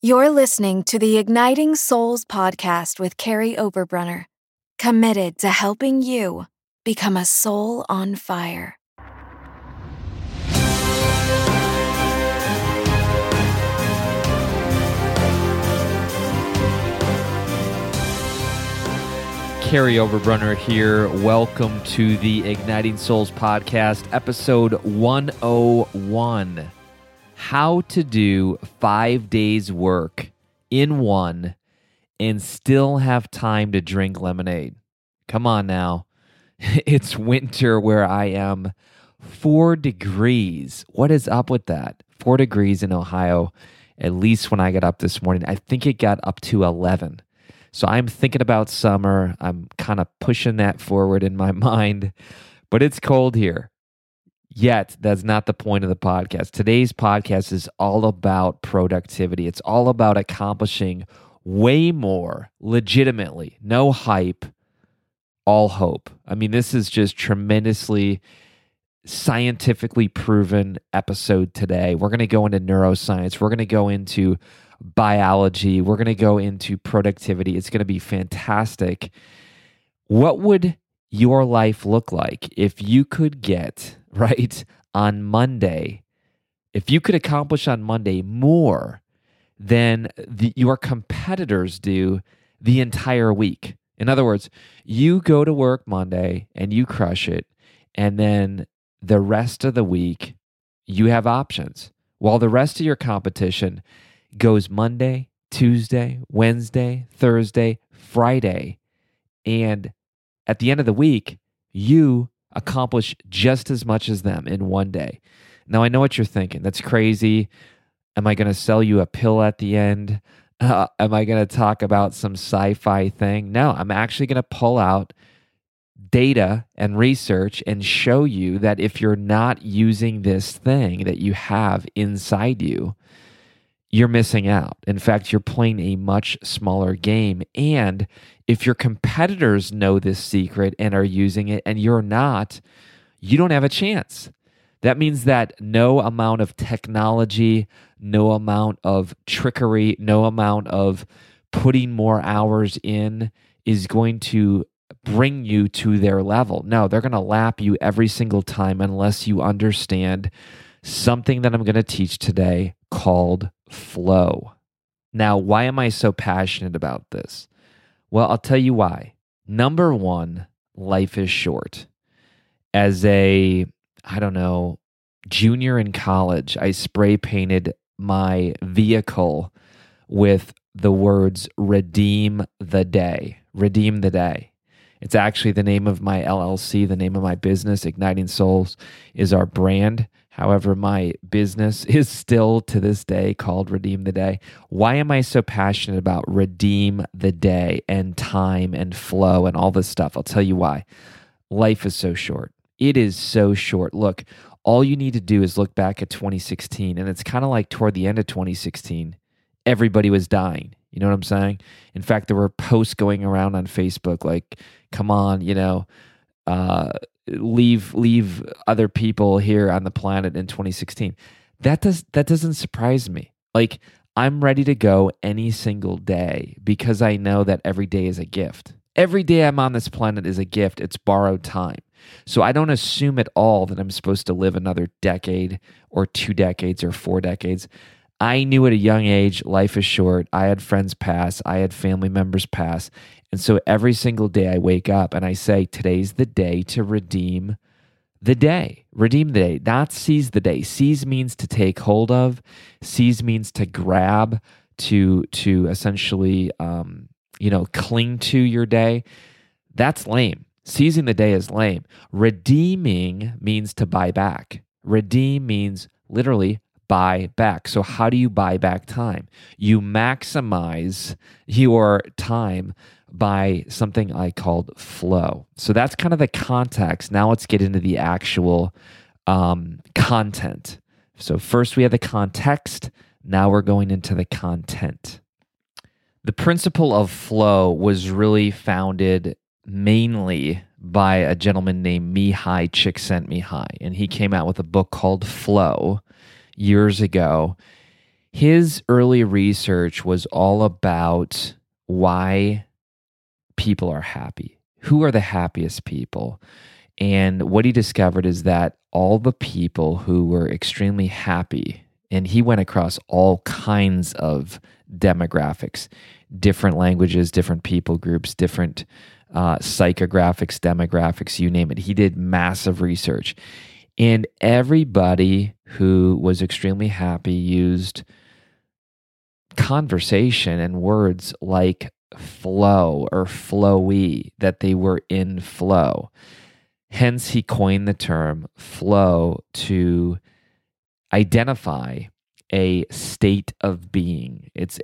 You're listening to the Igniting Souls podcast with Carrie Oberbrunner, committed to helping you become a soul on fire. Carrie Oberbrunner here. Welcome to the Igniting Souls podcast, episode 101. How to do 5 days work in one and still have time to drink lemonade. Come on now. It's winter where I am. 4 degrees. What is up with that? 4 degrees in Ohio, at least when I got up this morning. I think it got up to 11. So I'm thinking about summer. I'm kind of pushing that forward in my mind, but it's cold here. Yet, that's not the point of the podcast. Today's podcast is all about productivity. It's all about accomplishing way more legitimately. No hype, all hope. I mean, this is just tremendously scientifically proven episode today. We're going to go into neuroscience. We're going to go into biology. We're going to go into productivity. It's going to be fantastic. What would your life look like if you could get, right, on Monday, if you could accomplish on Monday more than your competitors do the entire week? In other words, you go to work Monday and you crush it, and then the rest of the week, you have options. While the rest of your competition goes Monday, Tuesday, Wednesday, Thursday, Friday, and at the end of the week, you accomplish just as much as them in one day. Now, I know what you're thinking. That's crazy. Am I going to sell you a pill at the end? Am I going to talk about some sci-fi thing? No, I'm actually going to pull out data and research and show you that if you're not using this thing that you have inside you, you're missing out. In fact, you're playing a much smaller game. And if your competitors know this secret and are using it and you're not, you don't have a chance. That means that no amount of technology, no amount of trickery, no amount of putting more hours in is going to bring you to their level. No, they're going to lap you every single time unless you understand something that I'm going to teach today called flow. Now, why am I so passionate about this? Well, I'll tell you why. Number one, life is short. As a, junior in college, I spray painted my vehicle with the words redeem the day. Redeem the day. It's actually the name of my LLC, the name of my business. Igniting Souls is our brand. However, my business is still to this day called Redeem the Day. Why am I so passionate about redeem the day and time and flow and all this stuff? I'll tell you why. Life is so short. It is so short. Look, all you need to do is look back at 2016, and it's kind of like toward the end of 2016, everybody was dying. You know what I'm saying? In fact, there were posts going around on Facebook like, come on, leave other people here on the planet in 2016. That doesn't surprise me. Like, I'm ready to go any single day because I know that every day is a gift. Every day I'm on this planet is a gift. It's borrowed time. So I don't assume at all that I'm supposed to live another decade or 2 decades or 4 decades. I knew at a young age, life is short. I had friends pass. I had family members pass. And so every single day I wake up and I say, today's the day to redeem the day. Redeem the day, not seize the day. Seize means to take hold of. Seize means to grab, to essentially, cling to your day. That's lame. Seizing the day is lame. Redeeming means to buy back. Redeem means literally buy back. So how do you buy back time? You maximize your time by something I called flow. So that's kind of the context. Now let's get into the actual content. So first we have the context. Now we're going into the content. The principle of flow was really founded mainly by a gentleman named Mihaly Csikszentmihalyi, and he came out with a book called Flow years ago. His early research was all about why people are happy. Who are the happiest people? And what he discovered is that all the people who were extremely happy, and he went across all kinds of demographics, different languages, different people groups, different psychographics, demographics, you name it. He did massive research. And everybody who was extremely happy used conversation and words like flow or flowy, that they were in flow. Hence, he coined the term flow to identify a state of being. It's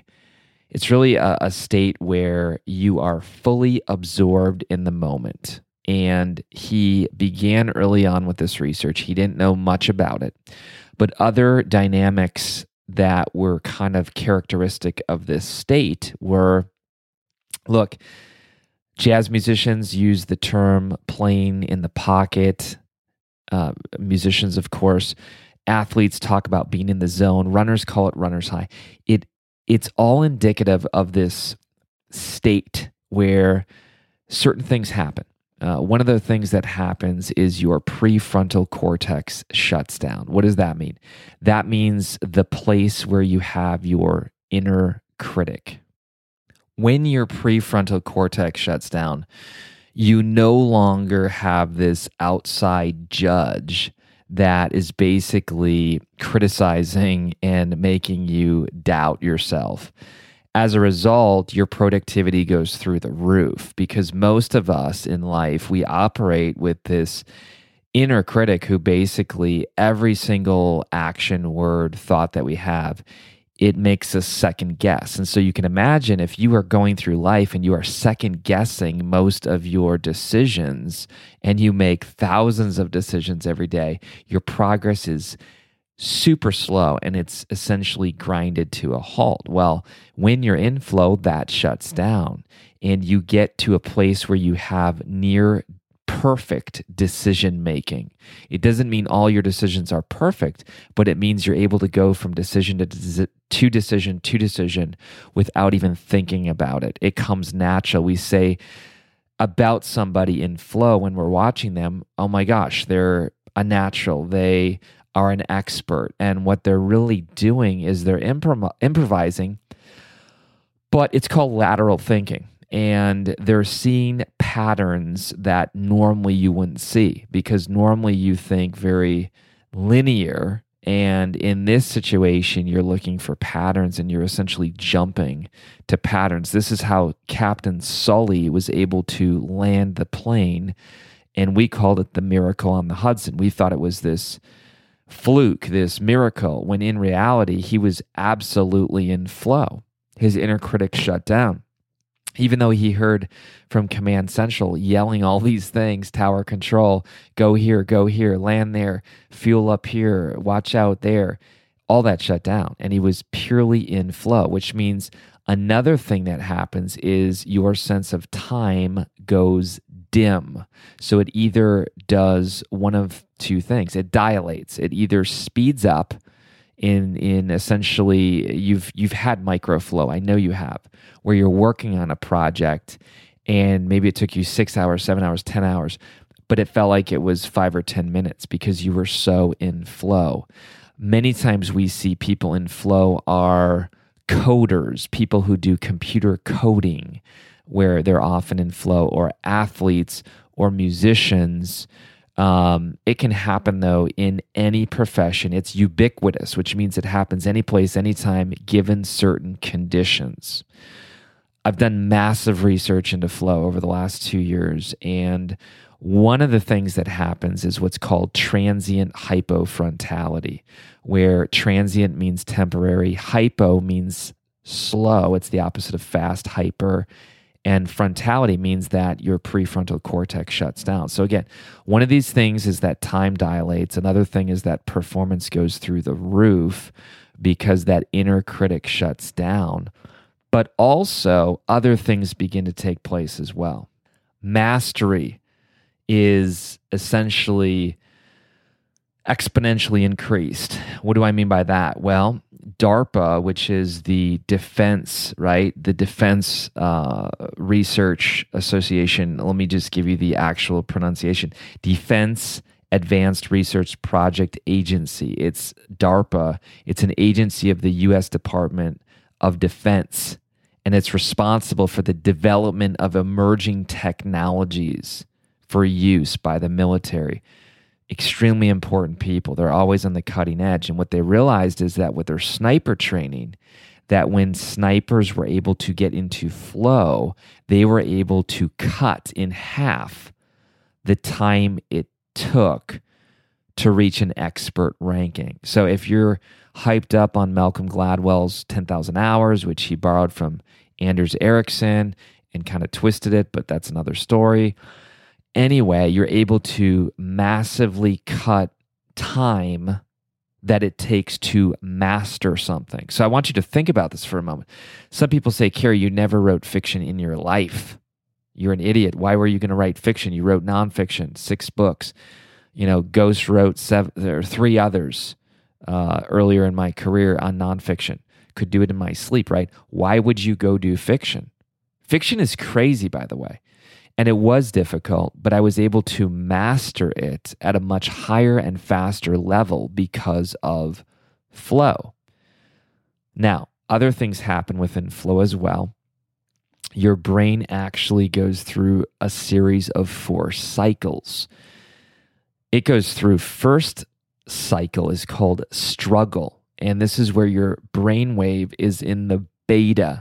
really a state where you are fully absorbed in the moment. And he began early on with this research. He didn't know much about it, but other dynamics that were kind of characteristic of this state were, look, jazz musicians use the term playing in the pocket. Musicians, of course, athletes talk about being in the zone. Runners call it runner's high. It's all indicative of this state where certain things happen. One of the things that happens is your prefrontal cortex shuts down. What does that mean? That means the place where you have your inner critic. When your prefrontal cortex shuts down, you no longer have this outside judge that is basically criticizing and making you doubt yourself. As a result, your productivity goes through the roof, because most of us in life, we operate with this inner critic who basically every single action, word, thought that we have, it makes us second guess. And so you can imagine if you are going through life and you are second guessing most of your decisions, and you make thousands of decisions every day, your progress is super slow and it's essentially grinded to a halt. Well, when you're in flow, that shuts down and you get to a place where you have near perfect decision making. It doesn't mean all your decisions are perfect, but it means you're able to go from decision to decision without even thinking about it. It comes natural. We say about somebody in flow when we're watching them, oh my gosh, they're a natural. They are an expert. And what they're really doing is they're improvising, but it's called lateral thinking. And they're seeing patterns that normally you wouldn't see, because normally you think very linear. And in this situation, you're looking for patterns and you're essentially jumping to patterns. This is how Captain Sully was able to land the plane. And we called it the miracle on the Hudson. We thought it was this fluke, this miracle, when in reality, he was absolutely in flow. His inner critic shut down. Even though he heard from Command Central yelling all these things, tower control, go here, land there, fuel up here, watch out there, all that shut down. And he was purely in flow, which means another thing that happens is your sense of time goes dim. So it either does one of two things. It dilates. It either speeds up in essentially, you've had microflow, I know you have, where you're working on a project and maybe it took you 6 hours, 7 hours, 10 hours, but it felt like it was 5 or 10 minutes because you were so in flow. Many times we see people in flow are coders, people who do computer coding, where they're often in flow, or athletes or musicians. It can happen, though, in any profession. It's ubiquitous, which means it happens any place, anytime, given certain conditions. I've done massive research into flow over the last 2 years, and one of the things that happens is what's called transient hypofrontality, where transient means temporary, hypo means slow. It's the opposite of fast, hyper. And frontality means that your prefrontal cortex shuts down. So again, one of these things is that time dilates. Another thing is that performance goes through the roof because that inner critic shuts down. But also other things begin to take place as well. Mastery is essentially exponentially increased. What do I mean by that? Well, DARPA, which is the defense, right? The Defense Research Association. Let me just give you the actual pronunciation. Defense Advanced Research Project Agency. It's DARPA. It's an agency of the U.S. Department of Defense, and it's responsible for the development of emerging technologies for use by the military. Extremely important people. They're always on the cutting edge. And what they realized is that with their sniper training, that when snipers were able to get into flow, they were able to cut in half the time it took to reach an expert ranking. So if you're hyped up on Malcolm Gladwell's 10,000 Hours, which he borrowed from Anders Ericsson and kind of twisted it, but that's another story. Anyway, you're able to massively cut time that it takes to master something. So I want you to think about this for a moment. Some people say, Carey, you never wrote fiction in your life. You're an idiot. Why were you going to write fiction? You wrote nonfiction, 6 books. Ghost wrote 3 others earlier in my career on nonfiction. Could do it in my sleep, right? Why would you go do fiction? Fiction is crazy, by the way. And it was difficult, but I was able to master it at a much higher and faster level because of flow. Now, other things happen within flow as well. Your brain actually goes through a series of 4 cycles. It goes through, first cycle is called struggle. And this is where your brain wave is in the beta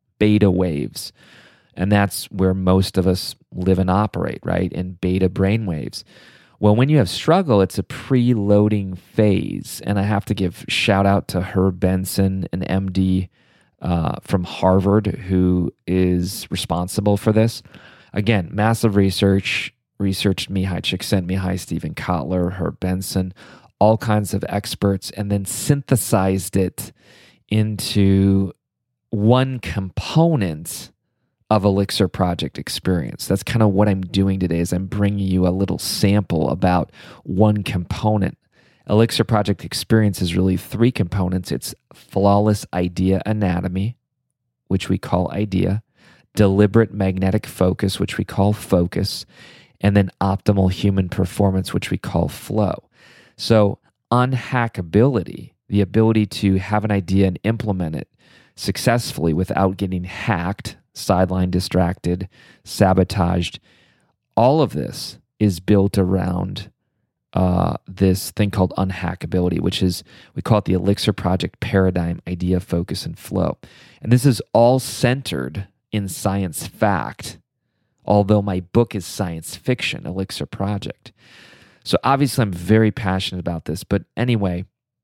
waves. And that's where most of us live and operate, right? In beta brain waves. Well, when you have struggle, it's a preloading phase. And I have to give shout out to Herb Benson, an MD from Harvard, who is responsible for this. Again, massive researched Mihai Csikszentmihalyi, Stephen Kotler, Herb Benson, all kinds of experts, and then synthesized it into one component of Elixir Project Experience. That's kind of what I'm doing today, is I'm bringing you a little sample about one component. Elixir Project Experience is really 3 components. It's flawless idea anatomy, which we call idea, deliberate magnetic focus, which we call focus, and then optimal human performance, which we call flow. So unhackability, the ability to have an idea and implement it successfully without getting hacked, sidelined, distracted, sabotaged, all of this is built around this thing called unhackability, which is, we call it the Elixir Project paradigm, idea, focus, and flow. And this is all centered in science fact, although my book is science fiction, Elixir Project. So obviously I'm very passionate about this, but anyway,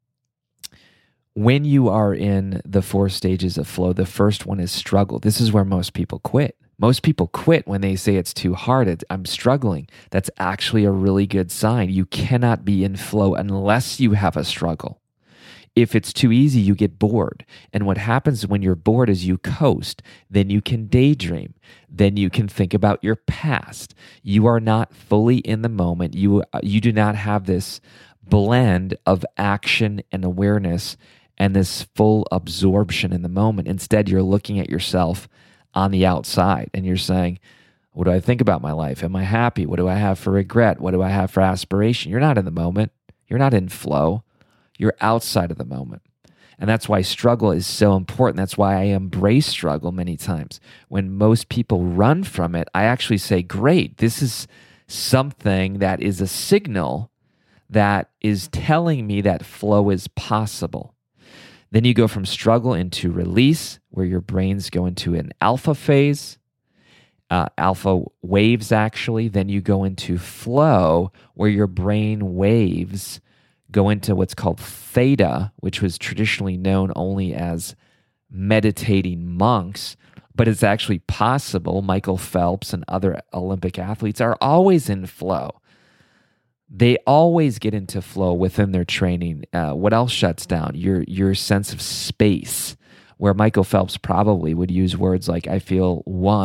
when you are in the 4 stages of flow, the first one is struggle. This is where most people quit. Most people quit when they say it's too hard. I'm struggling. That's actually a really good sign. You cannot be in flow unless you have a struggle. If it's too easy, you get bored. And what happens when you're bored is you coast. Then you can daydream. Then you can think about your past. You are not fully in the moment. You do not have this blend of action and awareness and this full absorption in the moment. Instead, you're looking at yourself on the outside and you're saying, what do I think about my life? Am I happy? What do I have for regret? What do I have for aspiration? You're not in the moment. You're not in flow. You're outside of the moment. And that's why struggle is so important. That's why I embrace struggle many times. When most people run from it, I actually say, great, this is something that is a signal that is telling me that flow is possible. Then you go from struggle into release, where your brains go into an alpha phase, alpha waves actually. Then you go into flow, where your brain waves go into what's called theta, which was traditionally known only as meditating monks, but it's actually possible. Michael Phelps and other Olympic athletes are always in flow. They always get into flow within their training. What else shuts down? Your sense of space, where Michael Phelps probably would use words like, I feel one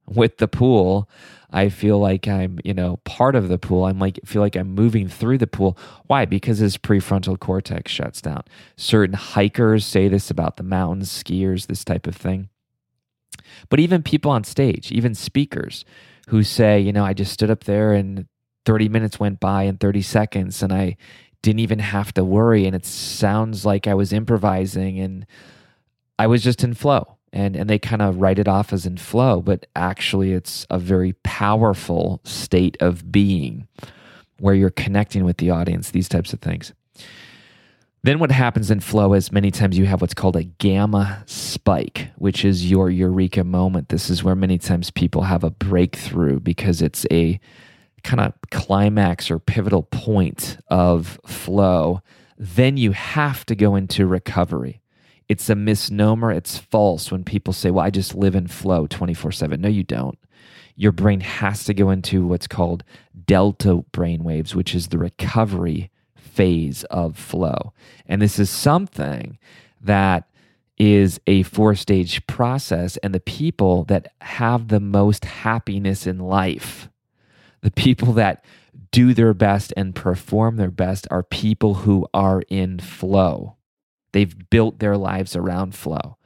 with the pool. I feel like I'm, part of the pool. Feel like I'm moving through the pool. Why? Because his prefrontal cortex shuts down. Certain hikers say this about the mountains, skiers, this type of thing. But even people on stage, even speakers who say, I just stood up there and 30 minutes went by in 30 seconds and I didn't even have to worry. And it sounds like I was improvising and I was just in flow. And they kind of write it off as in flow, but actually it's a very powerful state of being where you're connecting with the audience, these types of things. Then what happens in flow is many times you have what's called a gamma spike, which is your eureka moment. This is where many times people have a breakthrough because it's a kind of climax or pivotal point of flow. Then you have to go into recovery. It's a misnomer. It's false when people say, well, I just live in flow 24/7. No, you don't. Your brain has to go into what's called delta brainwaves, which is the recovery phase of flow. And this is something that is a 4-stage process. And the people that have the most happiness in life, the people that do their best and perform their best are people who are in flow. They've built their lives around flow.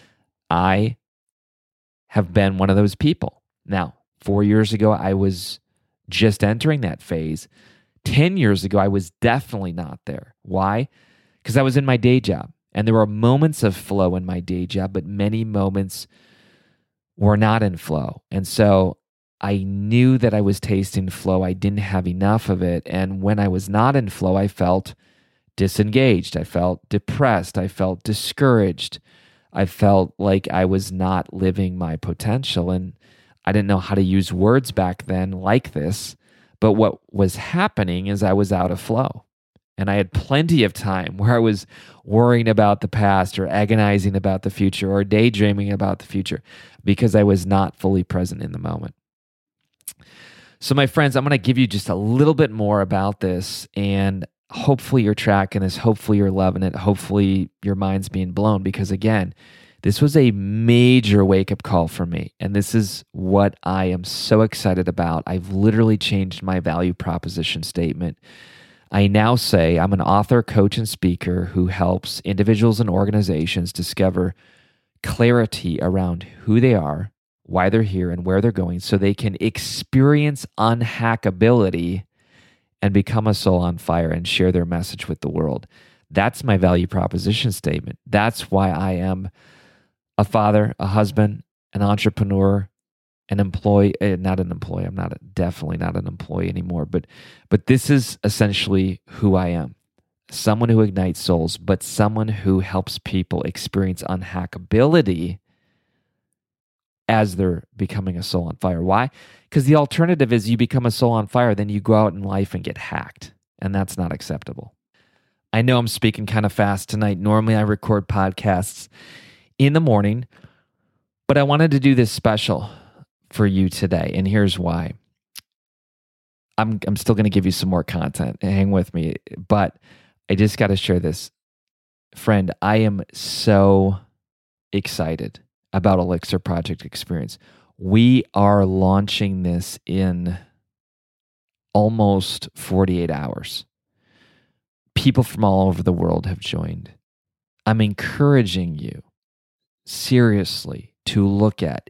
I have been one of those people. Now, 4 years ago, I was just entering that phase. 10 years ago, I was definitely not there. Why? Because I was in my day job. And there were moments of flow in my day job, but many moments were not in flow. And so I knew that I was tasting flow. I didn't have enough of it. And when I was not in flow, I felt disengaged. I felt depressed. I felt discouraged. I felt like I was not living my potential. And I didn't know how to use words back then like this. But what was happening is I was out of flow. And I had plenty of time where I was worrying about the past or agonizing about the future or daydreaming about the future because I was not fully present in the moment. So my friends, I'm going to give you just a little bit more about this, and hopefully you're tracking this. Hopefully you're loving it. Hopefully your mind's being blown because, again, this was a major wake-up call for me, and this is what I am so excited about. I've literally changed my value proposition statement. I now say I'm an author, coach, and speaker who helps individuals and organizations discover clarity around who they are, why they're here, and where they're going so they can experience unhackability and become a soul on fire and share their message with the world. That's my value proposition statement. That's why I am a father, a husband, an entrepreneur, an employee, not an employee. I'm definitely not an employee anymore, but this is essentially who I am. Someone who ignites souls, but someone who helps people experience unhackability as they're becoming a soul on fire. Why? Because the alternative is you become a soul on fire, then you go out in life and get hacked, and that's not acceptable. I know I'm speaking kind of fast tonight. Normally I record podcasts in the morning, but I wanted to do this special for you today, and here's why. I'm still going to give you some more content. Hang with me, but I just got to share this. Friend, I am so excited about Elixir Project Experience. We are launching this in almost 48 hours. People from all over the world have joined. I'm encouraging you seriously to look at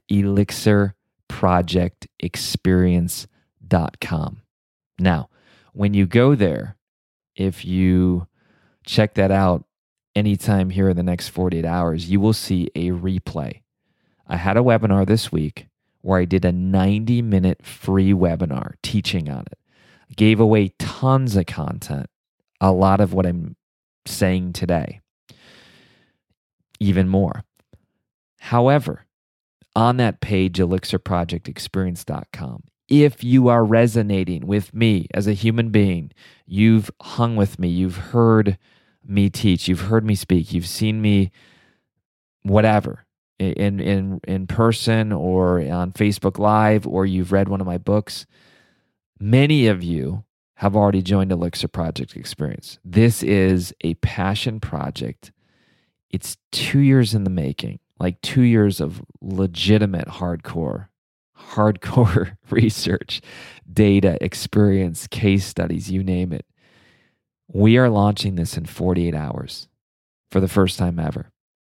elixirprojectexperience.com. Now, when you go there, if you check that out anytime here in the next 48 hours, you will see a replay. I had a webinar this week where I did a 90-minute free webinar teaching on it. I gave away tons of content, a lot of what I'm saying today, even more. However, on that page, elixirprojectexperience.com, if you are resonating with me as a human being, you've hung with me, you've heard me teach, you've heard me speak, you've seen me whatever, in person or on Facebook Live, or you've read one of my books, many of you have already joined Elixir Project Experience. This is a passion project. It's 2 years in the making, like 2 years of legitimate hardcore hardcore research, data, experience, case studies, you name it. We are launching this in 48 hours for the first time ever.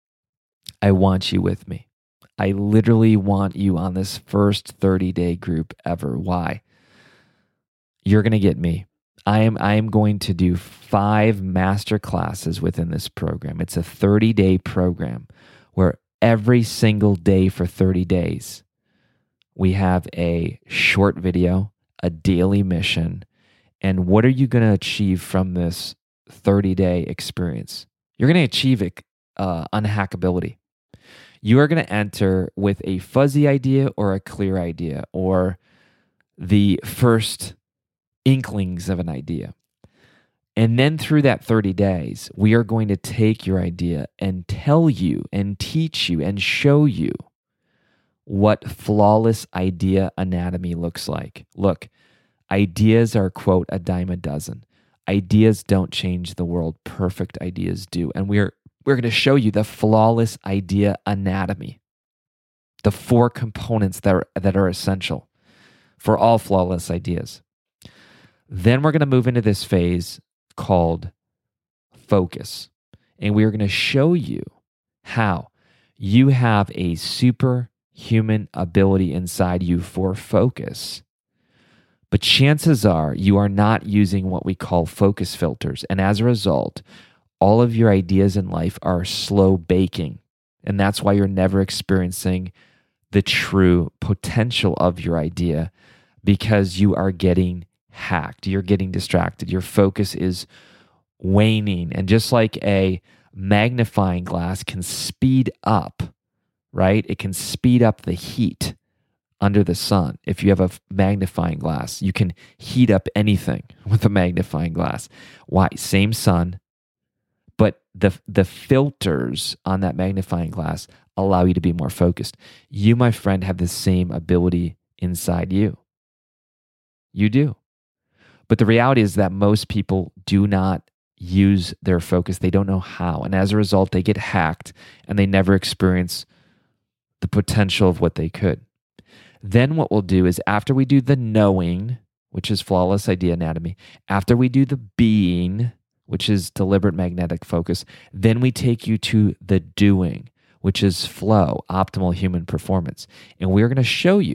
I want you with me. I literally want you on this first 30-day group ever. Why? You're going to get me. I am going to do 5 master classes within this program. It's a 30-day program where every single day for 30 days, we have a short video, a daily mission, and what are you going to achieve from this 30-day experience? You're going to achieve unhackability. You are going to enter with a fuzzy idea or a clear idea or the first inklings of an idea. And then through that 30 days, we are going to take your idea and tell you and teach you and show you what flawless idea anatomy looks like. Look, ideas are, quote, a dime a dozen. Ideas don't change the world. Perfect ideas do. And we're going to show you the flawless idea anatomy, the 4 components that are essential for all flawless ideas. Then we're going to move into this phase called focus. And we are going to show you how you have a superhuman ability inside you for focus. But chances are you are not using what we call focus filters. And as a result, all of your ideas in life are slow baking. And that's why you're never experiencing the true potential of your idea, because you are getting hacked. You're getting distracted. Your focus is waning. And just like a magnifying glass can speed up, right? It can speed up the heat under the sun. If you have a magnifying glass, you can heat up anything with a magnifying glass. Why? Same sun, but the filters on that magnifying glass allow you to be more focused. You, my friend, have the same ability inside you. You do. But the reality is that most people do not use their focus. They don't know how. And as a result, they get hacked and they never experience the potential of what they could. Then what we'll do is, after we do the knowing, which is flawless idea anatomy, after we do the being, which is deliberate magnetic focus, then we take you to the doing, which is flow, optimal human performance. And we're going to show you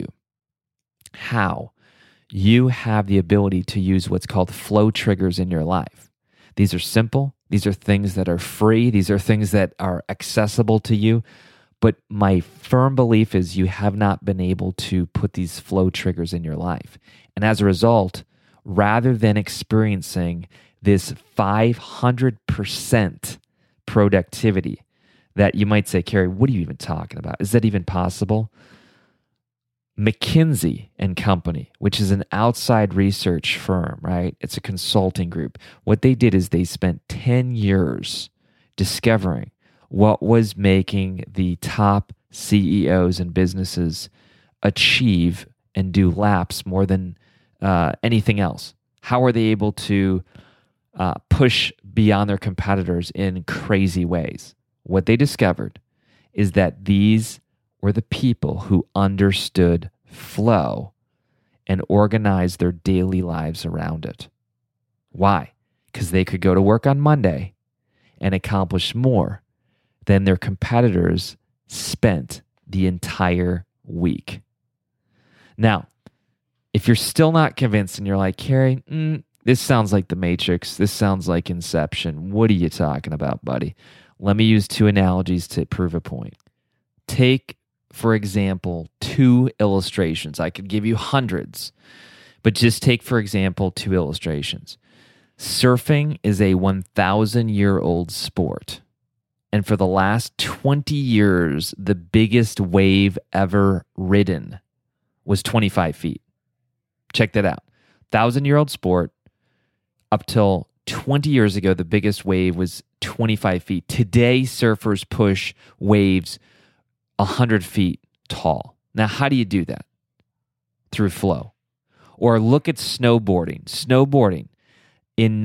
how you have the ability to use what's called flow triggers in your life. These are simple. These are things that are free. These are things that are accessible to you. But my firm belief is you have not been able to put these flow triggers in your life. And as a result, rather than experiencing this 500% productivity that you might say, Carey, what are you even talking about? Is that even possible? McKinsey and Company, which is an outside research firm, right? It's a consulting group. What they did is they spent 10 years discovering what was making the top CEOs and businesses achieve and do laps more than anything else. How are they able to push beyond their competitors in crazy ways? What they discovered is that these were the people who understood flow and organized their daily lives around it. Why? Because they could go to work on Monday and accomplish more than their competitors spent the entire week. Now, if you're still not convinced and you're like, Carey, this sounds like The Matrix, this sounds like Inception, what are you talking about, buddy? Let me use 2 analogies to prove a point. Take, for example, 2 illustrations. I could give you hundreds, but just take, for example, 2 illustrations. Surfing is a 1,000-year-old sport. And for the last 20 years, the biggest wave ever ridden was 25 feet. Check that out. 1,000-year-old sport. Up till 20 years ago, the biggest wave was 25 feet. Today, surfers push waves 100 feet tall. Now, how do you do that? Through flow. Or look at snowboarding. Snowboarding. In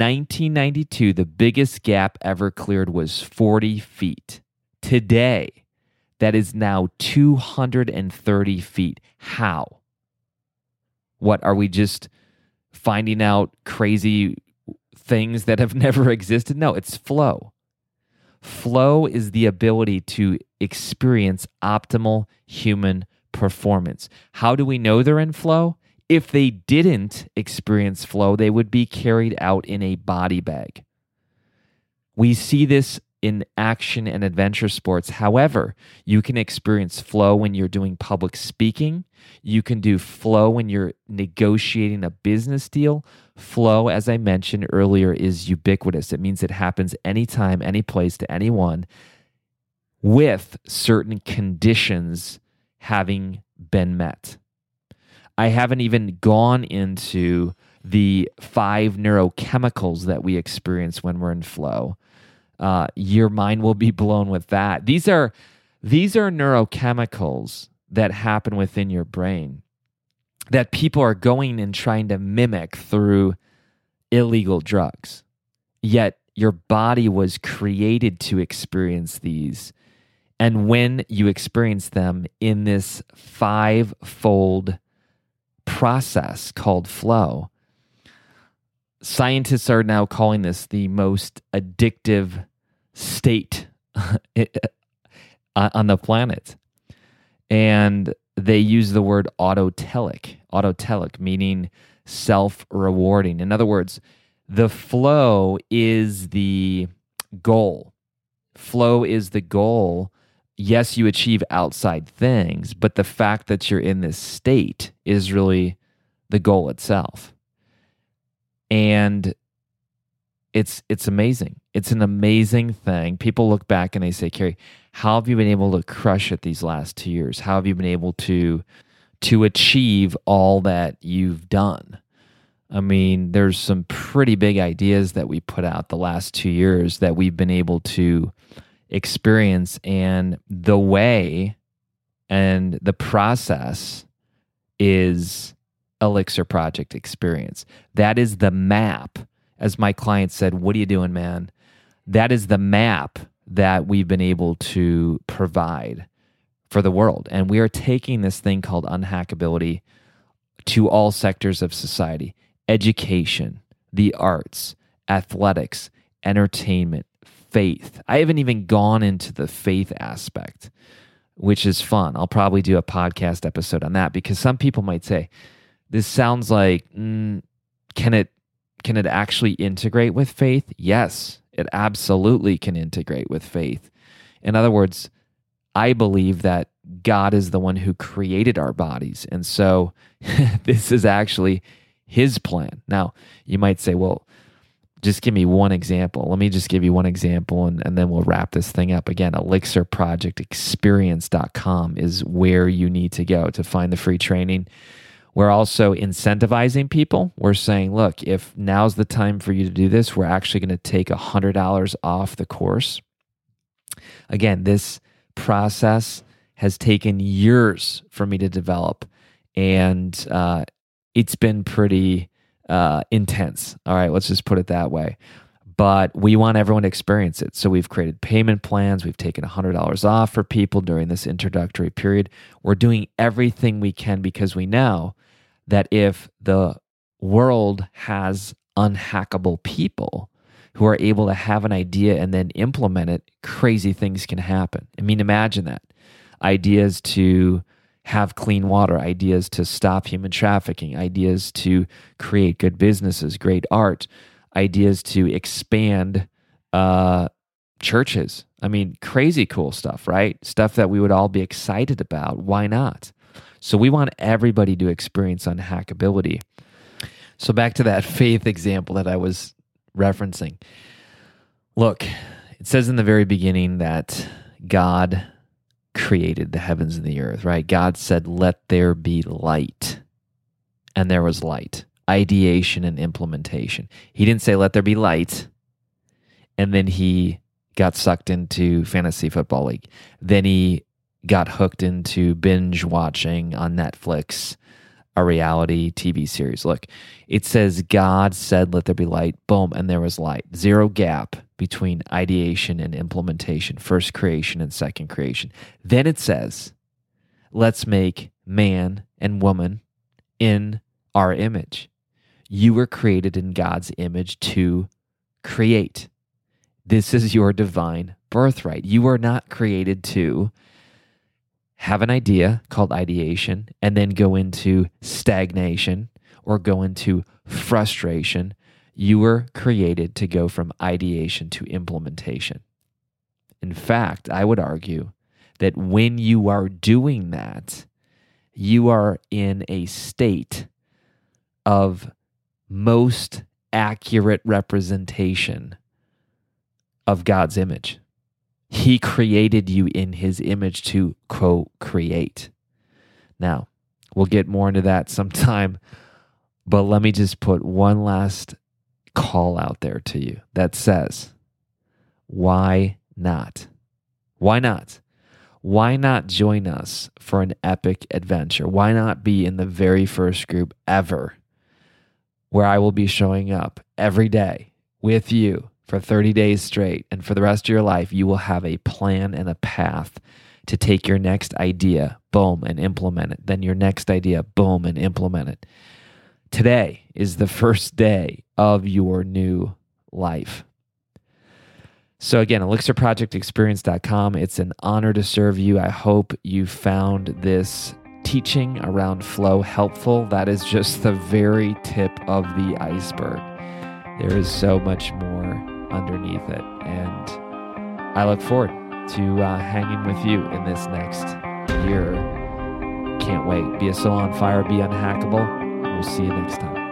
1992, the biggest gap ever cleared was 40 feet. Today, that is now 230 feet. How? What, are we just finding out crazy things that have never existed? No, it's flow. Flow is the ability to experience optimal human performance. How do we know they're in flow? If they didn't experience flow, they would be carried out in a body bag. We see this in action and adventure sports. However, you can experience flow when you're doing public speaking. You can do flow when you're negotiating a business deal. Flow, as I mentioned earlier, is ubiquitous. It means it happens anytime, any place, to anyone, with certain conditions having been met. I haven't even gone into the 5 neurochemicals that we experience when we're in flow. Your mind will be blown with that. These are neurochemicals that happen within your brain that people are going and trying to mimic through illegal drugs. Yet your body was created to experience these. And when you experience them in this 5-fold process called flow, scientists are now calling this the most addictive state on the planet. And they use the word autotelic, meaning self-rewarding. In other words, the flow is the goal. Flow is the goal. Yes, you achieve outside things, but the fact that you're in this state is really the goal itself. And it's amazing. It's an amazing thing. People look back and they say, Carey, how have you been able to crush it these last 2 years? How have you been able to achieve all that you've done? I mean, there's some pretty big ideas that we put out the last 2 years that we've been able to experience, and the way and the process is Elixir Project Experience. That is the map. As my client said, what are you doing, man? That is the map that we've been able to provide for the world. And we are taking this thing called unhackability to all sectors of society: education, the arts, athletics, entertainment, faith. I haven't even gone into the faith aspect, which is fun. I'll probably do a podcast episode on that, because some people might say, this sounds like, can it actually integrate with faith? Yes, it absolutely can integrate with faith. In other words, I believe that God is the one who created our bodies. And so this is actually his plan. Now, you might say, well, just give me one example. Let me just give you one example, and then we'll wrap this thing up. Again, elixirprojectexperience.com is where you need to go to find the free training. We're also incentivizing people. We're saying, look, if now's the time for you to do this, we're actually going to take $100 off the course. Again, this process has taken years for me to develop, and it's been pretty intense. All right, let's just put it that way. But we want everyone to experience it. So we've created payment plans. We've taken $100 off for people during this introductory period. We're doing everything we can because we know that if the world has unhackable people who are able to have an idea and then implement it, crazy things can happen. I mean, imagine that. Ideas to have clean water, ideas to stop human trafficking, ideas to create good businesses, great art, ideas to expand churches. I mean, crazy cool stuff, right? Stuff that we would all be excited about. Why not? So we want everybody to experience unhackability. So back to that faith example that I was referencing. Look, it says in the very beginning that God created the heavens and the earth, right? God said, let there be light. And there was light. Ideation and implementation. He didn't say, let there be light. And then he got sucked into Fantasy Football League. Then he got hooked into binge watching on Netflix a reality TV series. Look, it says God said, let there be light, boom, and there was light. Zero gap between ideation and implementation, first creation and second creation. Then it says, let's make man and woman in our image. You were created in God's image to create. This is your divine birthright. You are not created to have an idea called ideation and then go into stagnation or go into frustration. You were created to go from ideation to implementation. In fact, I would argue that when you are doing that, you are in a state of most accurate representation of God's image. He created you in his image to co-create. Now, we'll get more into that sometime, but let me just put one last call out there to you that says, why not? Why not? Why not join us for an epic adventure? Why not be in the very first group ever where I will be showing up every day with you for 30 days straight, and for the rest of your life, you will have a plan and a path to take your next idea, boom, and implement it. Then your next idea, boom, and implement it. Today is the first day of your new life. So again, elixirprojectexperience.com. It's an honor to serve you. I hope you found this teaching around flow helpful. That is just the very tip of the iceberg. There is so much more underneath it. And I look forward to hanging with you in this next year. Can't wait. Be a soul on fire. Be unhackable. We'll see you next time.